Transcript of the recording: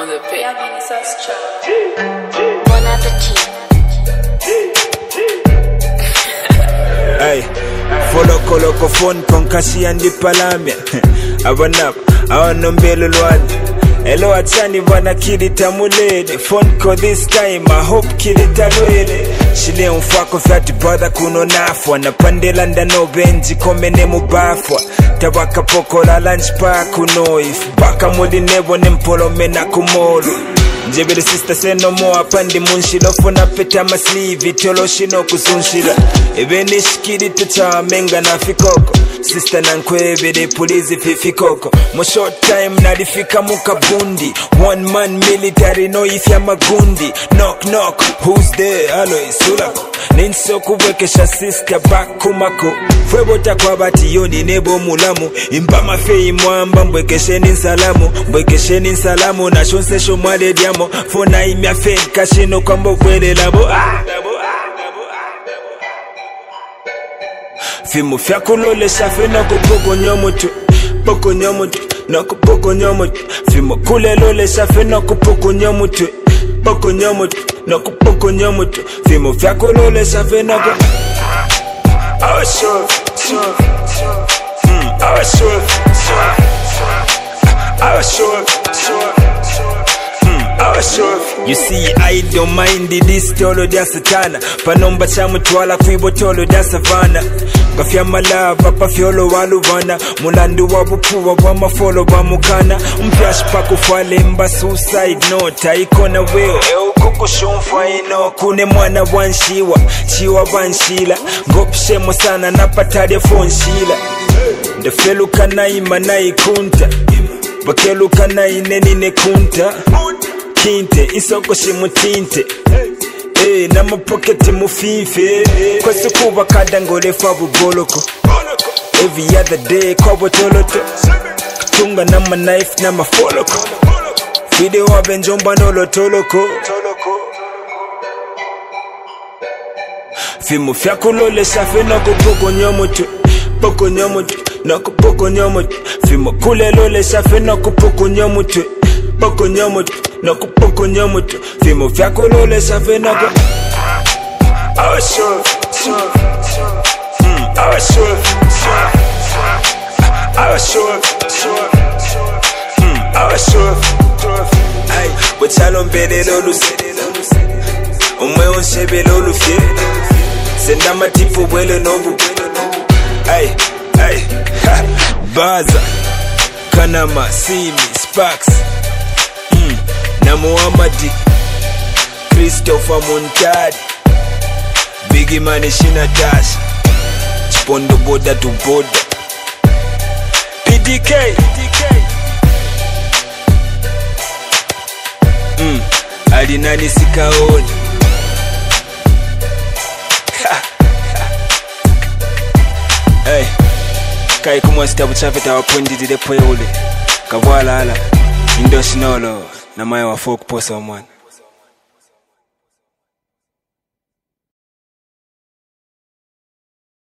on the pit. Bon appetit. Hey, follow koloko phone konkasi andi palamia. Abanap, awanombelo lwani. Hello achani bwana kilita mulele. Phone call this time, I hope kilita lwele. Shile mfako fyati brother kuno nafwa. Na pandela ndano benji komene mubafwa. Tabaka poko la lunch pa kuno. If baka mudi nebo nempolo mena kumolu. Njebele sister say no more apandi munshilo. Funa peta ma sleeve itolo shino kusunshila. Ebe nishikiri tucha menga na fikoko. Sister nankwebede police fifikoko. Mo short time nadifika mukabundi. One man military no ifya magundi. Knock knock, who's there? Hello isulako. Ninso kubwekesha sister back kumako. Fwebota kwa bati yoni nebo mulamu. Impama fei mwamba mbwekesheni nsalamu. Mbwekesheni nsalamu na shonse shomwale diamo. Fona imya fei kashino kwa mbokwele labo. Fimu fyakulole shafe na kupoko nyomutu. Poko nyomutu, na kupoko nyomutu. Fimu kule lole shafe na kupoko nyomutu. Poko nyomutu, na kupoko nyomutu. Fimu fyakulole shafe na kupoko. I was sure. You see, I don't mind this tolo dia satana. Panomba chamu twala kwibo tolo dia savana. Gafya malava pa fyolo waluvana. Mulandu wabupuwa wa mafolo wa mukana. Mpyash pa kufale mba suicide note. Ikona weo kuku shumfwa ino. Kune mwana wanshiwa, chiwa wanshila. Ngopshemo sana napatade fonshila. Ndefelu kanaima na ikunta. Bakelu kanaine nine kunta. Kinte, isoko shimutinte. Na mapoketi mufife. Kwa sukuba kadangole fabu boloko. Every other day kwa botoloto. Kutunga na ma knife na mafoloko. Video wa benjomba nolo toloko. Fimu fyakulole shafe na kupoko nyomutu. Poko nyomutu, na kupoko nyomutu. Fimu kule lole shafe na kupoko nyomutu. Poko nyomutu, na kupoko nyomutu. Fimu fyakulole shafe na kupoko. I was sure. Ay, wachalo mbele loluse. Umwe onshebe lolufye. Senda matifu wele nobu. Ay, Baza, Kanama, Simi, Sparks, na Muhammadi, Christopher Montadi, Biggie Money Shina Dash, Chipondo boda to boda, PDK, Alinani Sikaoni. Hey, kai kumwa sitabu chafeta wapundi dide poe ule. Kabwala ala, indoshi nolo, na maya wa folk posa wa mwana.